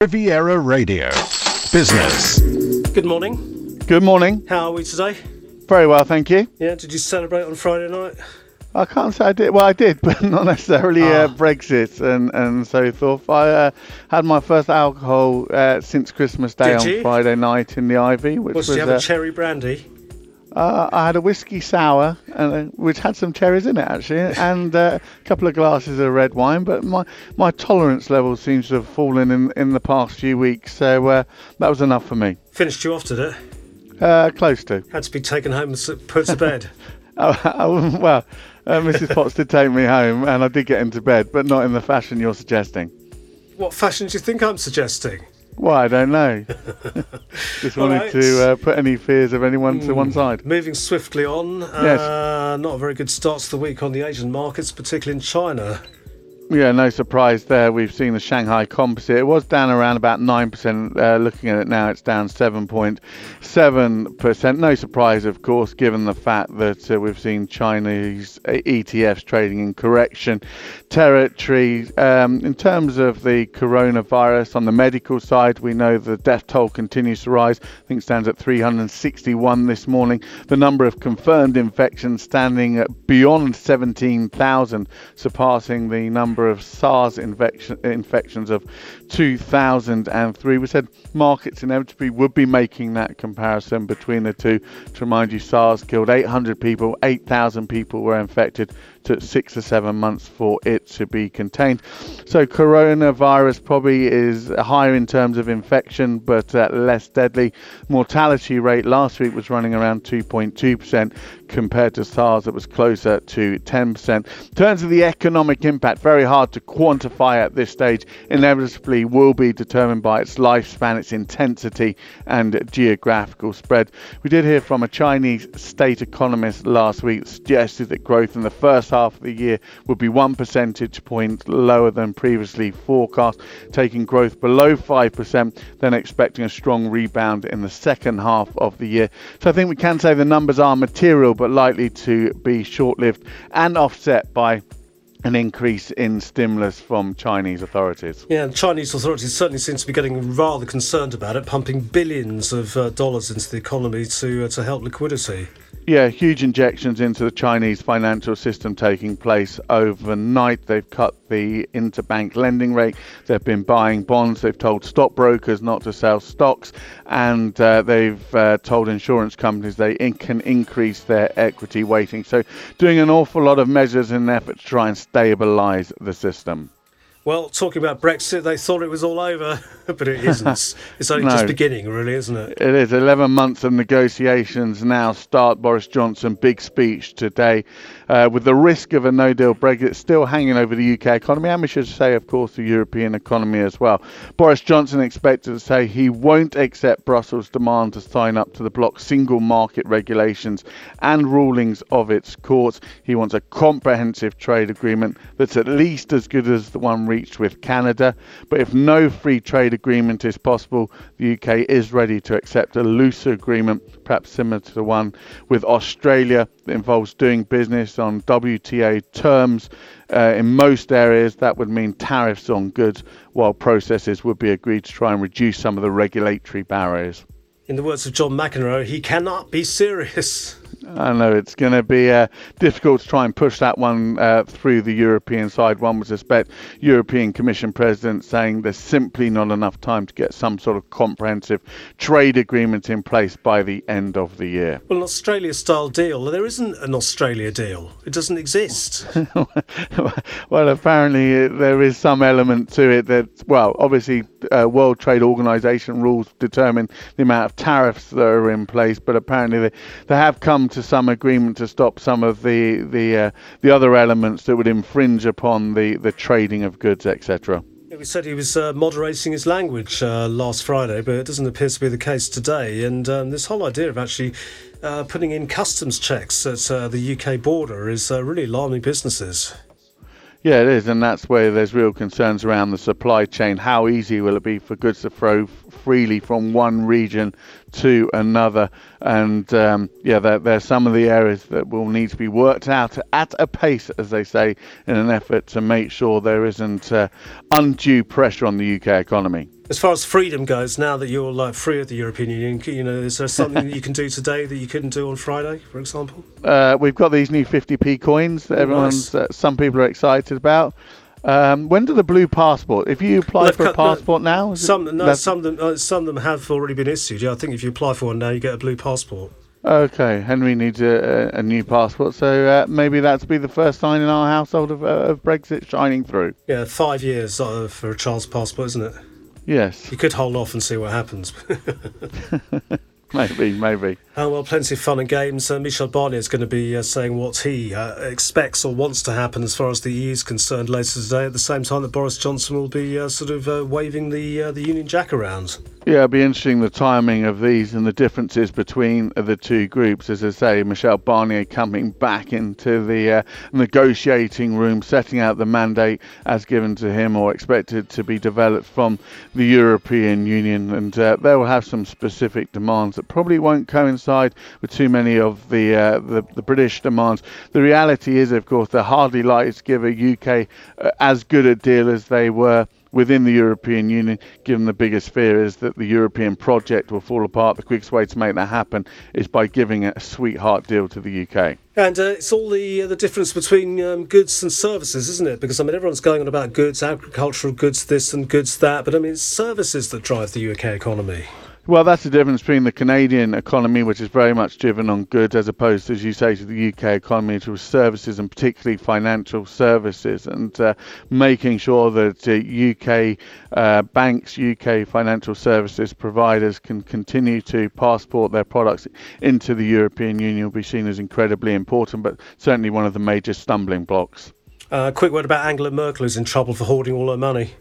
Riviera Radio. Business. Good morning. Good morning. How are we today? Very well, thank you. Yeah, did you celebrate on Friday night? I can't say I did. Well, I did, but not necessarily Brexit and so forth. I had my first alcohol since Christmas Day on Friday night in the Ivy. Did you have a cherry brandy? I had a whiskey sour, which had some cherries in it actually, and a couple of glasses of red wine. But my tolerance level seems to have fallen in the past few weeks, so that was enough for me. Finished you off, did it? Close to. Had to be taken home and put to bed. Well, Mrs. Potts did take me home, and I did get into bed, but not in the fashion you're suggesting. What fashion do you think I'm suggesting? Well, I don't know. Just wanted to put any fears of anyone to one side. Moving swiftly on. Yes. Not a very good start to the week on the Asian markets, particularly in China. Yeah, no surprise there. We've seen the Shanghai Composite. It was down around about 9%. Looking at it now, it's down 7.7%. No surprise, of course, given the fact that we've seen Chinese ETFs trading in correction territory. In terms of the coronavirus, on the medical side, we know the death toll continues to rise. I think it stands at 361 this morning. The number of confirmed infections standing at beyond 17,000, surpassing the number of SARS infections of 2003. We said markets inevitably would be making that comparison between the two. To remind you, SARS killed 800 people, 8,000 people were infected. Took 6 to 7 months for it to be contained. So coronavirus probably is higher in terms of infection, but less deadly. Mortality rate last week was running around 2.2% compared to SARS that was closer to 10%. In terms of the economic impact, very hard to quantify at this stage. Inevitably will be determined by its lifespan, its intensity and geographical spread. We did hear from a Chinese state economist last week that suggested that growth in the first half of the year would be 1 percentage point lower than previously forecast, taking growth below 5%, then expecting a strong rebound in the second half of the year. So I think we can say the numbers are material but likely to be short-lived and offset by an increase in stimulus from Chinese authorities. Yeah, the Chinese authorities certainly seem to be getting rather concerned about it, pumping billions of dollars into the economy to help liquidity. Yeah, huge injections into the Chinese financial system taking place overnight. They've cut the interbank lending rate. They've been buying bonds. They've told stockbrokers not to sell stocks. And they've told insurance companies they can increase their equity weighting. So doing an awful lot of measures in an effort to try and stabilise the system. Well, talking about Brexit, they thought it was all over, but it isn't. It's only just beginning, really, isn't it? It is. 11 months of negotiations now start. Boris Johnson, big speech today, with the risk of a no-deal Brexit still hanging over the UK economy, and we should say, of course, the European economy as well. Boris Johnson expected to say he won't accept Brussels' demand to sign up to the bloc's single market regulations and rulings of its courts. He wants a comprehensive trade agreement that's at least as good as the one reached with Canada, but if no free trade agreement is possible, the UK is ready to accept a looser agreement, perhaps similar to the one with Australia, that involves doing business on WTO terms. In most areas, that would mean tariffs on goods, while processes would be agreed to try and reduce some of the regulatory barriers. In the words of John McEnroe, he cannot be serious. I know it's going to be difficult to try and push that one through the European side. One would suspect European Commission President saying there's simply not enough time to get some sort of comprehensive trade agreement in place by the end of the year. Well, an Australia-style deal. There isn't an Australia deal. It doesn't exist. Well, apparently there is some element to it that, well, obviously World Trade Organization rules determine the amount of tariffs that are in place, but apparently they have come to some agreement to stop some of the other elements that would infringe upon the trading of goods, etc. We said he was moderating his language last Friday, but it doesn't appear to be the case today. And this whole idea of actually putting in customs checks at the UK border is really alarming businesses. Yeah, it is, and that's where there's real concerns around the supply chain. How easy will it be for goods to flow freely from one region to another? And there's some of the areas that will need to be worked out at a pace, as they say, in an effort to make sure there isn't undue pressure on the UK economy. As far as freedom goes, now that you're free of the European Union, is there something that you can do today that you couldn't do on Friday, for example? We've got these new 50p coins that some people are excited about. When do the blue passport? If you apply for a passport now, some of them have already been issued. Yeah, I think if you apply for one now, you get a blue passport. Okay, Henry needs a new passport, so maybe that's be the first sign in our household of Brexit shining through. Yeah, 5 years for a child's passport, isn't it? Yes. You could hold off and see what happens. Maybe. Well, plenty of fun and games. Michel Barnier is going to be saying what he expects or wants to happen as far as the EU is concerned later today, at the same time that Boris Johnson will be waving the Union Jack around. Yeah, it'll be interesting the timing of these and the differences between the two groups. As I say, Michel Barnier coming back into the negotiating room, setting out the mandate as given to him or expected to be developed from the European Union. And they will have some specific demands that probably won't coincide with too many of the British demands. The reality is, of course, they're hardly likely to give a UK as good a deal as they were within the European Union, given the biggest fear is that the European project will fall apart. The quickest way to make that happen is by giving a sweetheart deal to the UK. And it's all the difference between goods and services, isn't it? Because, everyone's going on about goods, agricultural goods this and goods that, but, it's services that drive the UK economy. Well, that's the difference between the Canadian economy, which is very much driven on goods, as opposed to, as you say, to the UK economy, which was services and particularly financial services, and making sure that UK banks, UK financial services providers can continue to passport their products into the European Union will be seen as incredibly important, but certainly one of the major stumbling blocks. Quick word about Angela Merkel, who's in trouble for hoarding all her money.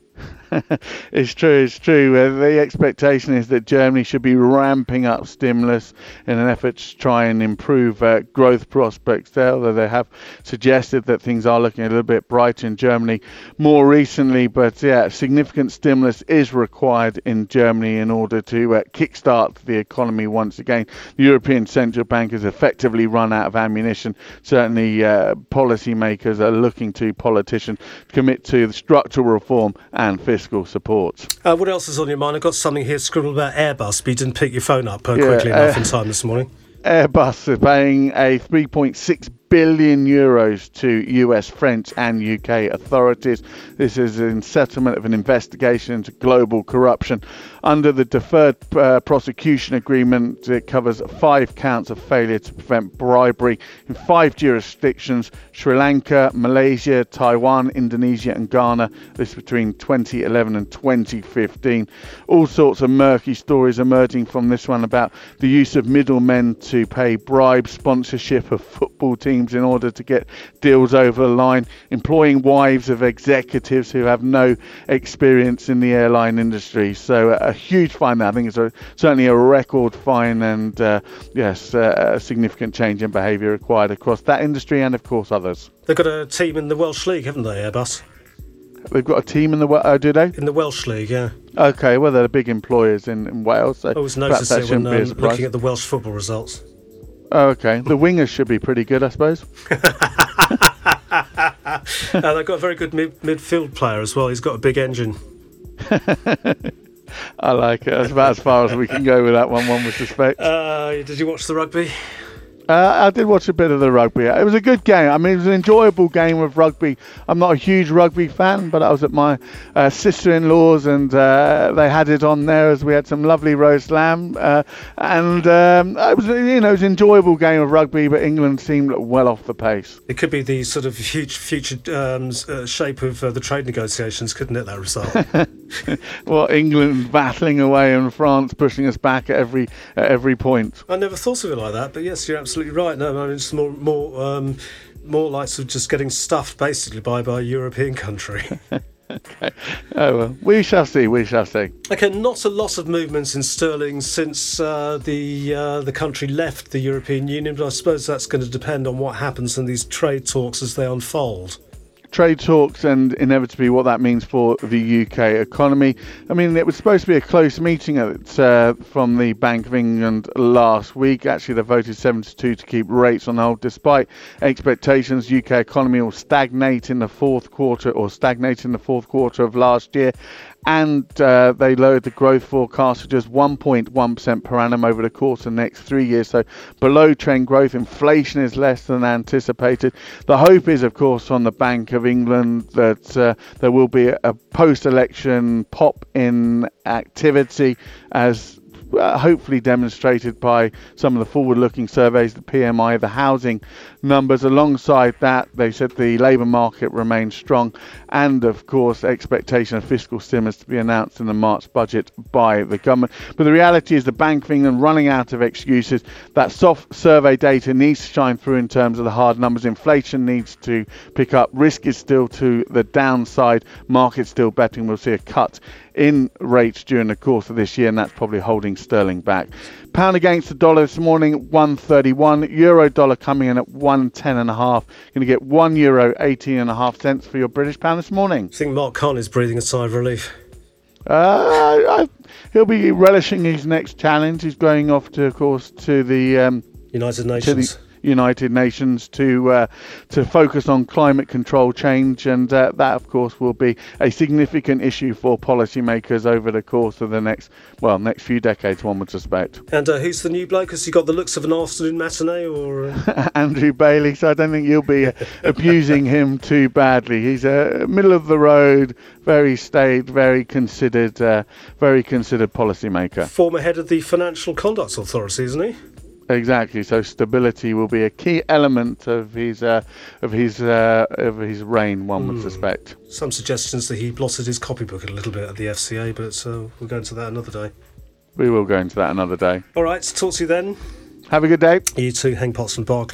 It's true. The expectation is that Germany should be ramping up stimulus in an effort to try and improve growth prospects there, although they have suggested that things are looking a little bit brighter in Germany more recently. But yeah, significant stimulus is required in Germany in order to kickstart the economy once again. The European Central Bank has effectively run out of ammunition. Certainly policymakers are looking to politicians to commit to the structural reform and fiscal support. What else is on your mind? I've got something here scribbled about Airbus, but you didn't pick your phone up quickly enough in time this morning. Airbus is paying a 3.6 billion euros to US, French and UK authorities. This is in settlement of an investigation into global corruption. Under the deferred prosecution agreement, it covers 5 counts of failure to prevent bribery in 5 jurisdictions: Sri Lanka, Malaysia, Taiwan, Indonesia and Ghana. This is between 2011 and 2015. All sorts of murky stories emerging from this one about the use of middlemen to pay bribe sponsorship of football teams in order to get deals over the line, employing wives of executives who have no experience in the airline industry. So a huge fine. I think it's certainly a record fine, and a significant change in behaviour required across that industry and of course others. They've got a team in the Welsh League, haven't they, Airbus? They've got a team in the do they? In the Welsh League, yeah. Okay, well they're big employers in Wales. So I always noticed it when looking at the Welsh football results. Oh, okay. The wingers should be pretty good, I suppose. They've got a very good midfield player as well. He's got a big engine. I like it. That's about as far as we can go with that one would suspect. Did you watch the rugby? I did watch a bit of the rugby. It was a good game. I mean, it was an enjoyable game of rugby. I'm not a huge rugby fan, but I was at my sister-in-law's and they had it on there as we had some lovely roast lamb. It was, it was an enjoyable game of rugby, but England seemed well off the pace. It could be the sort of future shape of the trade negotiations, couldn't it, that result? Well, England battling away and France pushing us back at every point. I never thought of it like that, but yes, you're absolutely right. No, I mean, it's more like sort of just getting stuffed basically by a European country. Okay. Oh well, we shall see. Okay, not a lot of movements in sterling since the country left the European Union, but I suppose that's going to depend on what happens in these trade talks as they unfold. Trade talks and inevitably what that means for the UK economy. I mean, it was supposed to be a close meeting from the Bank of England last week. Actually, they voted 7-2 to keep rates on hold, despite expectations UK economy will stagnate in the fourth quarter of last year. and they lowered the growth forecast to just 1.1% per annum over the course of the next 3 years. So below trend growth. Inflation is less than anticipated. The hope is, of course, on the Bank of England that there will be a post-election pop in activity, as hopefully demonstrated by some of the forward-looking surveys, the PMI, the housing numbers. Alongside that, they said the labour market remains strong, and of course expectation of fiscal stimulus to be announced in the March budget by the government. But the reality is the Bank of England running out of excuses. That soft survey data needs to shine through in terms of the hard numbers. Inflation needs to pick up. Risk is still to the downside. Market's still betting we'll see a cut in rates during the course of this year, and that's probably holding sterling back. Pound against the dollar this morning, 131. Euro dollar coming in at 110.5. Going to get €1 18.5 cents for your British pound this morning. I think Mark Carney is breathing a sigh of relief. He'll be relishing his next challenge. He's going off to, of course, to the United Nations. United Nations to focus on climate control change, and that of course will be a significant issue for policymakers over the course of the next few decades, one would suspect. And who's the new bloke? Has he got the looks of an afternoon matinee, or Andrew Bailey? So I don't think you'll be abusing him too badly. He's a middle of the road, very staid, very considered policymaker. Former head of the Financial Conduct Authority, isn't he? Exactly. So stability will be a key element of his reign, one would suspect. Some suggestions that he blotted his copybook a little bit at the FCA, but we'll go into that another day. We will go into that another day. All right, talk to you then. Have a good day. You too, Hank Potts from Barclays.